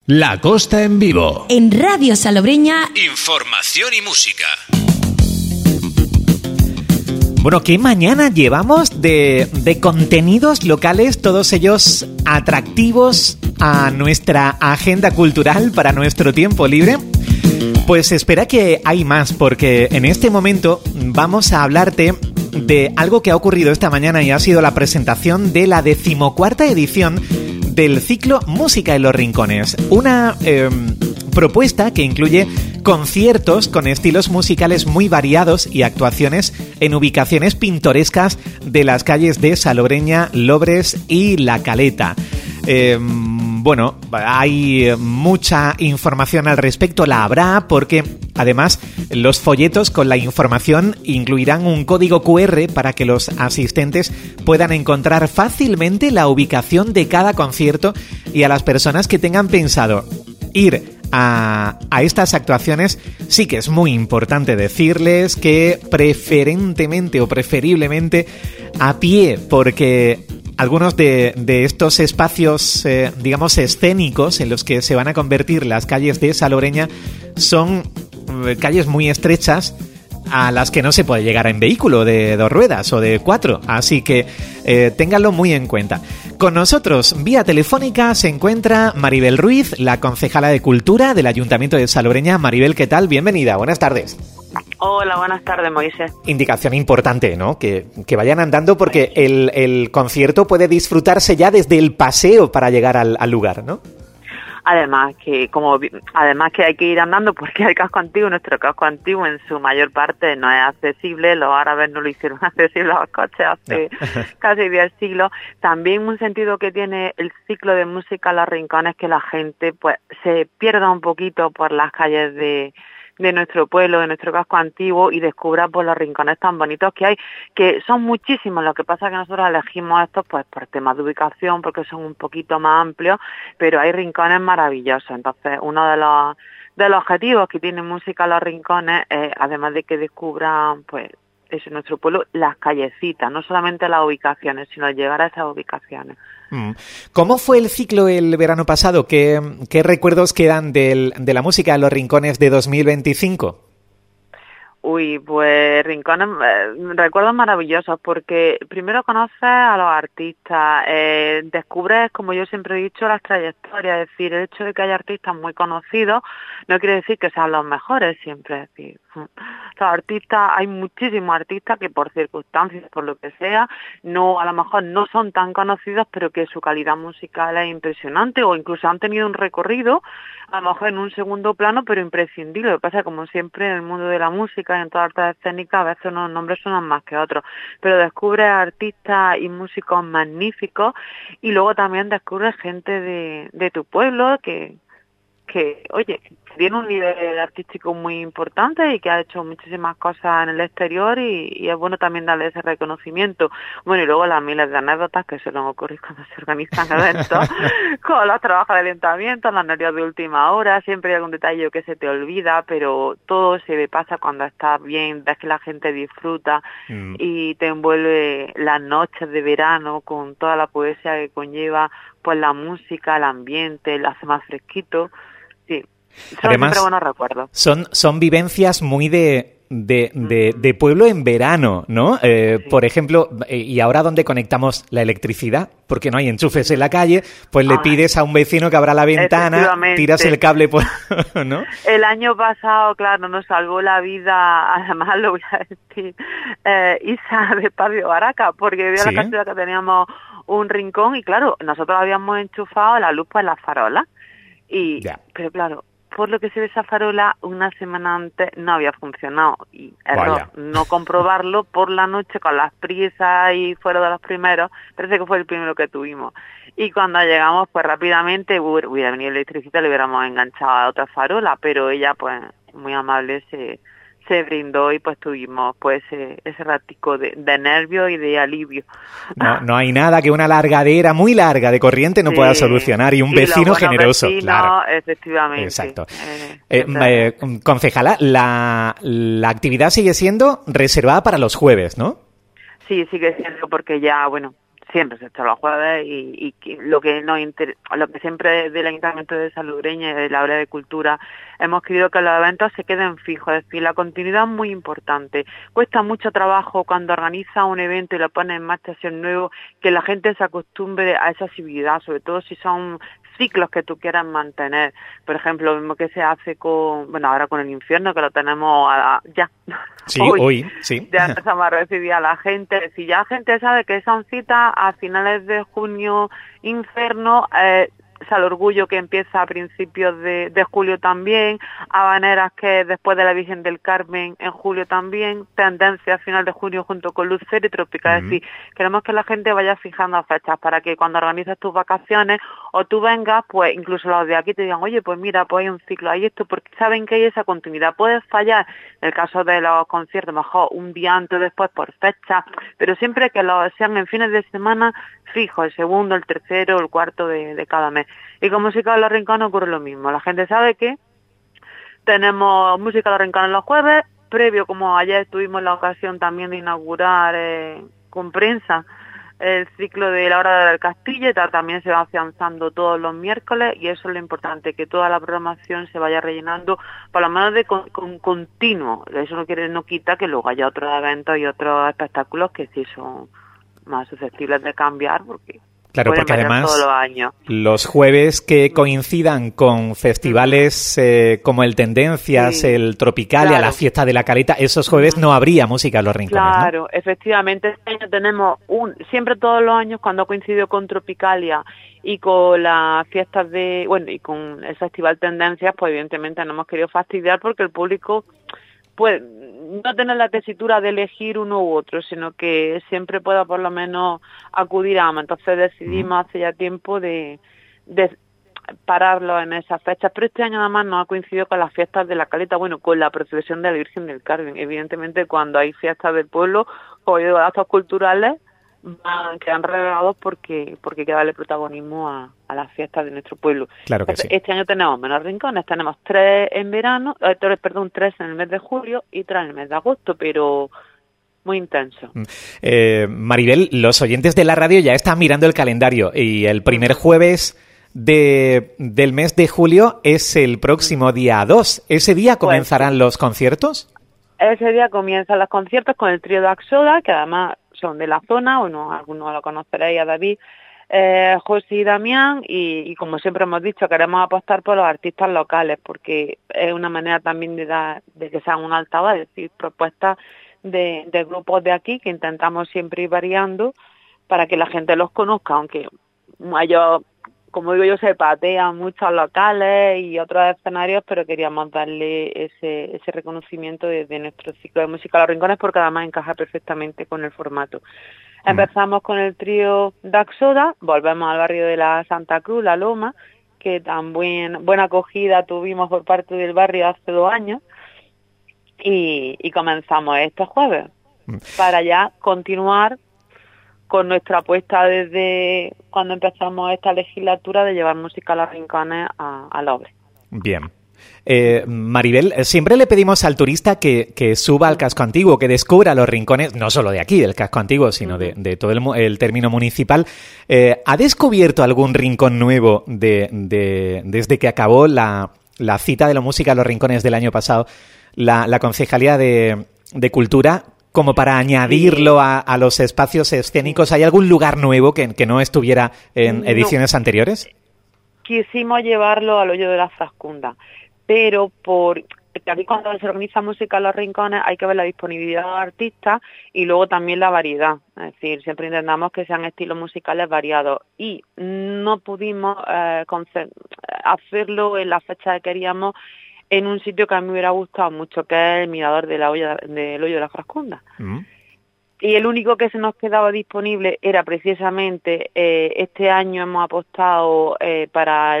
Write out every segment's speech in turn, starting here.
La Costa en vivo. En Radio Salobreña. Información y música. Bueno, ¿qué mañana llevamos de contenidos locales, todos ellos atractivos a nuestra agenda cultural para nuestro tiempo libre? Pues espera que hay más, porque en este momento vamos a hablarte de algo que ha ocurrido esta mañana y ha sido la presentación de la 14ª edición del ciclo Música en los Rincones. Una propuesta que incluye conciertos con estilos musicales muy variados y actuaciones en ubicaciones pintorescas de las calles de Salobreña, Lobres y La Caleta. Bueno, hay mucha información al respecto, la habrá, porque además los folletos con la información incluirán un código QR para que los asistentes puedan encontrar fácilmente la ubicación de cada concierto, y a las personas que tengan pensado ir a estas actuaciones sí que es muy importante decirles que preferentemente o preferiblemente a pie, porque algunos de estos espacios, digamos, escénicos en los que se van a convertir las calles de Salobreña son calles muy estrechas a las que no se puede llegar en vehículo de 2 ruedas o de 4, así que ténganlo muy en cuenta. Con nosotros, vía telefónica, se encuentra Maribel Ruiz, la concejala de Cultura del Ayuntamiento de Salobreña. Maribel, ¿qué tal? Bienvenida, buenas tardes. Hola, buenas tardes, Moisés. Indicación importante, ¿no? Que vayan andando, porque el concierto puede disfrutarse ya desde el paseo para llegar al lugar, ¿no? Además que hay que ir andando, porque el casco antiguo, nuestro casco antiguo en su mayor parte no es accesible. Los árabes no lo hicieron accesible a los coches hace casi 10 siglos. También un sentido que tiene el ciclo de música Los Rincones, que la gente pues se pierda un poquito por las calles de nuestro pueblo, de nuestro casco antiguo, y descubra por los rincones tan bonitos que hay, que son muchísimos. Lo que pasa es que nosotros elegimos estos pues por temas de ubicación, porque son un poquito más amplios, pero hay rincones maravillosos. Entonces, uno de los objetivos que tiene Música Los Rincones es, además de que descubran pues eso, en nuestro pueblo, las callecitas, no solamente las ubicaciones, sino llegar a esas ubicaciones. ¿Cómo fue el ciclo el verano pasado? ¿Qué recuerdos quedan de la Música de los Rincones de 2025? Uy, pues rincones, recuerdos maravillosos, porque primero conoces a los artistas, descubres, como yo siempre he dicho, las trayectorias. Es decir, el hecho de que haya artistas muy conocidos no quiere decir que sean los mejores siempre. Es decir, los artistas, hay muchísimos artistas que por circunstancias, por lo que sea, a lo mejor no son tan conocidos, pero que su calidad musical es impresionante, o incluso han tenido un recorrido, a lo mejor en un segundo plano, pero imprescindible. Lo que pasa, como siempre en el mundo de la música y en todas las artes escénicas, a veces unos nombres suenan más que otros, pero descubres artistas y músicos magníficos, y luego también descubres gente de tu pueblo que oye, tiene un nivel artístico muy importante y que ha hecho muchísimas cosas en el exterior, y es bueno también darle ese reconocimiento. Bueno, y luego las miles de anécdotas que suelen ocurrir cuando se organizan eventos, con los trabajos del ayuntamiento, las noticias de última hora, siempre hay algún detalle que se te olvida, pero todo se pasa cuando estás bien, ves que la gente disfruta y te envuelve las noches de verano con toda la poesía que conlleva pues la música, el ambiente, lo hace más fresquito. Sí, son además, siempre buenos recuerdos. Son vivencias muy de pueblo en verano, ¿no? Sí. Por ejemplo, y ahora donde conectamos la electricidad, porque no hay enchufes en la calle, pues le pides a un vecino que abra la ventana, tiras el cable por... ¿no? El año pasado, claro, nos salvó la vida, además lo voy a decir, Isa de Pablo Baraca, porque vio la casualidad que teníamos un rincón, y claro, nosotros habíamos enchufado la luz pues las farolas. Pero claro, por lo que se ve, esa farola una semana antes no había funcionado, y error, no comprobarlo por la noche con las prisas y fuera de los primeros, parece que fue el primero que tuvimos. Y cuando llegamos, pues rápidamente hubiera venido el electricista, le hubiéramos enganchado a otra farola, pero ella pues muy amable se brindó, y pues tuvimos pues ese ratico de nervio y de alivio. No hay nada que una largadera muy larga de corriente no pueda solucionar, y un vecino generoso. Claro, efectivamente. Exacto. Concejala, la actividad sigue siendo reservada para los jueves, ¿no? Sí, sigue siendo, porque ya, bueno, siempre se echa los jueves y lo que siempre del Ayuntamiento de Salobreña y de la Área de Cultura hemos querido que los eventos se queden fijos, es decir, la continuidad es muy importante. Cuesta mucho trabajo cuando organiza un evento y lo pone en marcha así nuevo, que la gente se acostumbre a esa asiduidad, sobre todo si son ciclos que tú quieras mantener. Por ejemplo, lo mismo que se hace ahora con el infierno, que lo tenemos ya. Sí, hoy, sí. Ya empezamos a recibir a la gente. Si ya la gente sabe que son citas a finales de junio, infierno, Sal Orgullo, que empieza a principios de julio también, Habaneras, que después de la Virgen del Carmen en julio también, Tendencia a final de junio junto con Lucero y Tropical. Es decir, queremos que la gente vaya fijando fechas para que cuando organices tus vacaciones o tú vengas, pues incluso los de aquí te digan, oye, pues mira, pues hay un ciclo, hay esto, porque saben que hay esa continuidad. Puedes fallar, en el caso de los conciertos, mejor un día antes o después por fecha, pero siempre que sean en fines de semana fijo, el segundo, el tercero, el cuarto de cada mes. Y con Música de los Rincones ocurre lo mismo. La gente sabe que tenemos Música de los Rincones los jueves, previo, como ayer tuvimos la ocasión también de inaugurar con prensa el ciclo de la Hora del Castillo, y también se va afianzando todos los miércoles, y eso es lo importante, que toda la programación se vaya rellenando, por lo menos con continuo. Eso no quita que luego haya otros eventos y otros espectáculos que sí son más susceptibles de cambiar, porque claro, porque además todos los años. Los jueves que coincidan con festivales como el Tendencias, el Tropicalia, la Fiesta de la Caleta, esos jueves no habría Música en los Rincones, claro, ¿no? Efectivamente, este año tenemos siempre todos los años cuando coincidió con Tropicalia y con las fiestas y con el Festival Tendencias, pues evidentemente no hemos querido fastidiar porque el público pues no tener la tesitura de elegir uno u otro, sino que siempre pueda por lo menos acudir a ambos. Entonces decidimos hace ya tiempo de pararlo en esas fechas, pero este año nada más no ha coincidido con las fiestas de la Caleta, con la procesión de la Virgen del Carmen. Evidentemente, cuando hay fiestas del pueblo o de actos culturales, quedan relegados porque hay que darle protagonismo a las fiestas de nuestro pueblo. Claro que sí. Este año tenemos menos rincones, tenemos 3 en verano, 3 en el mes de julio y 3 en el mes de agosto, pero muy intenso. Maribel, los oyentes de la radio ya están mirando el calendario y el primer jueves del mes de julio es el próximo día 2. ¿Ese día comenzarán los conciertos? Ese día comienzan los conciertos con el trío de Axoda, que además son de la zona, algunos lo conoceréis, a David, José y Damián, y como siempre hemos dicho, queremos apostar por los artistas locales, porque es una manera también de que sean un altavoz, es decir, propuestas de grupos de aquí que intentamos siempre ir variando para que la gente los conozca, aunque ellos, como digo yo, se patean muchos locales y otros escenarios, pero queríamos darle ese reconocimiento de nuestro ciclo de Música a los Rincones, porque además encaja perfectamente con el formato. Empezamos con el trío Daxoda, volvemos al barrio de la Santa Cruz, La Loma, que tan buena acogida tuvimos por parte del barrio hace 2 años, y comenzamos este jueves, para ya continuar con nuestra apuesta desde cuando empezamos esta legislatura de llevar Música a los Rincones a la obra. Bien. Maribel, siempre le pedimos al turista que suba al casco antiguo, que descubra los rincones, no solo de aquí, del casco antiguo, sino de todo el término municipal. ¿Ha descubierto algún rincón nuevo desde que acabó la cita de la música a los rincones del año pasado, la Concejalía de Cultura, como para añadirlo a los espacios escénicos? ¿Hay algún lugar nuevo que no estuviera en ediciones anteriores? Quisimos llevarlo al Hoyo de la Frascunda, pero porque aquí cuando se organiza Música en los Rincones hay que ver la disponibilidad de los artistas y luego también la variedad. Es decir, siempre intentamos que sean estilos musicales variados y no pudimos hacerlo en la fecha que queríamos en un sitio que a mí me hubiera gustado mucho, que es el Mirador del Hoyo de la Frascunda. Y el único que se nos quedaba disponible era precisamente, este año hemos apostado para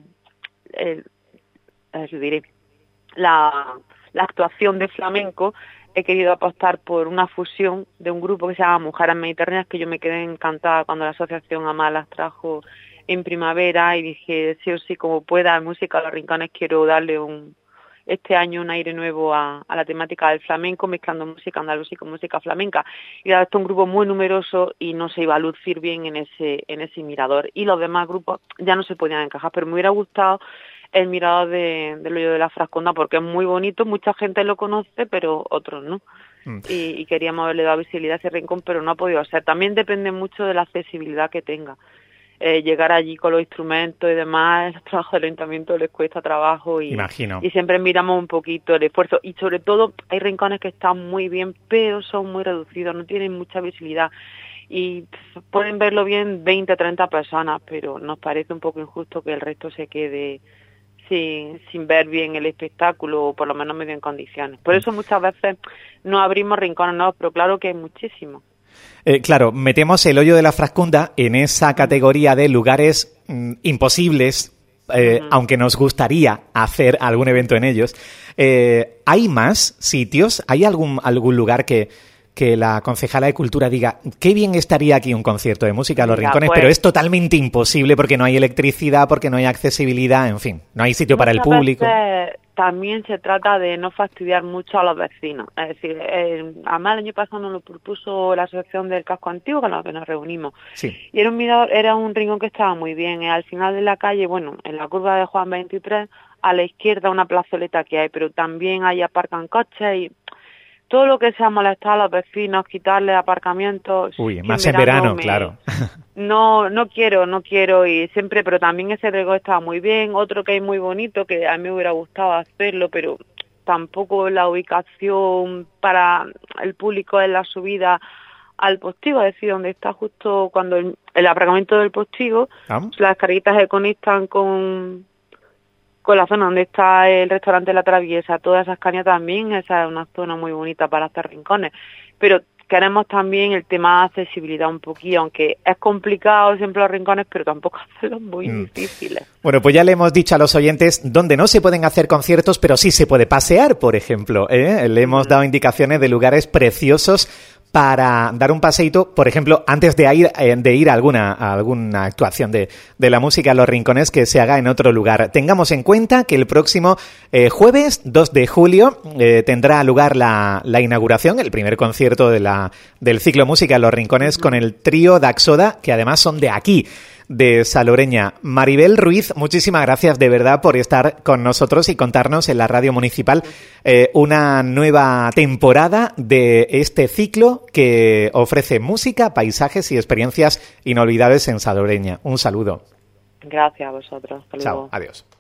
la actuación de flamenco. He querido apostar por una fusión de un grupo que se llama Mujeres Mediterráneas, que yo me quedé encantada cuando la asociación AMA las trajo en primavera y dije, sí o sí, como pueda, Música a los Rincones quiero darle este año un aire nuevo a la temática del flamenco, mezclando música andalusí con música flamenca. Y era esto un grupo muy numeroso y no se iba a lucir bien en ese mirador. Y los demás grupos ya no se podían encajar, pero me hubiera gustado el mirador del Hoyo de la Frasconda porque es muy bonito, mucha gente lo conoce, pero otros no. Y queríamos haberle dado visibilidad a ese rincón, pero no ha podido ser. También depende mucho de la accesibilidad que tenga. Llegar allí con los instrumentos y demás, el trabajo del ayuntamiento les cuesta trabajo y siempre miramos un poquito el esfuerzo. Y sobre todo hay rincones que están muy bien, pero son muy reducidos, no tienen mucha visibilidad. Y pueden verlo bien 20, 30 personas, pero nos parece un poco injusto que el resto se quede sin ver bien el espectáculo o por lo menos medio en condiciones. Por eso muchas veces no abrimos rincones nuevos, pero claro que hay muchísimos. Claro, metemos el Hoyo de la Frascunda en esa categoría de lugares imposibles, aunque nos gustaría hacer algún evento en ellos. ¿Hay más sitios? ¿Hay algún lugar que la concejala de Cultura diga qué bien estaría aquí un concierto de música a los rincones, pero es totalmente imposible porque no hay electricidad, porque no hay accesibilidad, en fin, no hay sitio para el público? También se trata de no fastidiar mucho a los vecinos. Es decir, además el año pasado nos lo propuso la Asociación del Casco Antiguo con la que nos reunimos. Sí. Y era un rincón que estaba muy bien. Al final de la calle, bueno, en la curva de Juan 23, a la izquierda una plazoleta que hay, pero también ahí aparcan coches y todo lo que sea molestar a los vecinos, quitarles aparcamientos. Uy, más en verano, claro. No quiero y siempre, pero también ese rincón estaba muy bien. Otro que es muy bonito, que a mí me hubiera gustado hacerlo, pero tampoco la ubicación para el público en la subida al postigo, es decir, donde está justo cuando el aparcamiento del postigo, las carguitas se conectan con la zona donde está el restaurante La Traviesa, todas esas cañas también, esa es una zona muy bonita para hacer rincones, pero queremos también el tema de accesibilidad un poquillo, aunque es complicado siempre los rincones, pero tampoco hacerlos muy difíciles. Bueno, pues ya le hemos dicho a los oyentes dónde no se pueden hacer conciertos, pero sí se puede pasear, por ejemplo, Le hemos dado indicaciones de lugares preciosos para dar un paseíto, por ejemplo, antes de ir a alguna actuación de la música a los rincones que se haga en otro lugar. Tengamos en cuenta que el próximo jueves 2 de julio tendrá lugar la inauguración, el primer concierto del ciclo Música a los Rincones con el trío Daxoda, que además son de aquí, de Salobreña. Maribel Ruiz, muchísimas gracias de verdad por estar con nosotros y contarnos en la radio municipal una nueva temporada de este ciclo que ofrece música, paisajes y experiencias inolvidables en Salobreña. Un saludo. Gracias a vosotros. Hasta luego. Chao, adiós.